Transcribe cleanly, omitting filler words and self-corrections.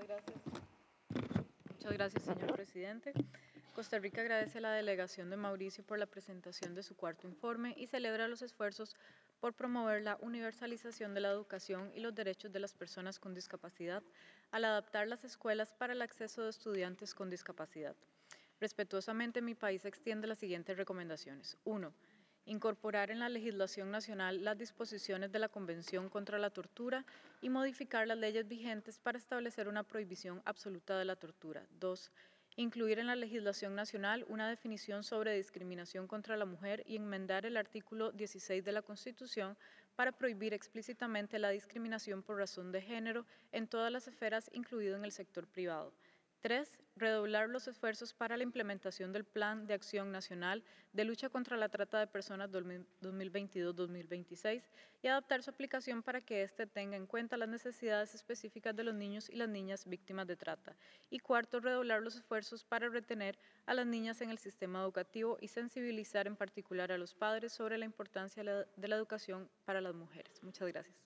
Muchas gracias, señor presidente. Costa Rica agradece a la delegación de Mauricio por la presentación de su cuarto informe y celebra los esfuerzos por promover la universalización de la educación y los derechos de las personas con discapacidad al adaptar las escuelas para el acceso de estudiantes con discapacidad. Respetuosamente, mi país extiende las siguientes recomendaciones. 1. Incorporar en la legislación nacional las disposiciones de la Convención contra la Tortura y modificar las leyes vigentes para establecer una prohibición absoluta de la tortura. 2. Incluir en la legislación nacional una definición sobre discriminación contra la mujer y enmendar el artículo 16 de la Constitución para prohibir explícitamente la discriminación por razón de género en todas las esferas, incluido en el sector privado. 3. Redoblar los esfuerzos para la implementación del Plan de Acción Nacional de Lucha contra la Trata de Personas 2022-2026 y adaptar su aplicación para que éste tenga en cuenta las necesidades específicas de los niños y las niñas víctimas de trata. Y 4. Redoblar los esfuerzos para retener a las niñas en el sistema educativo y sensibilizar en particular a los padres sobre la importancia de la educación para las mujeres. Muchas gracias.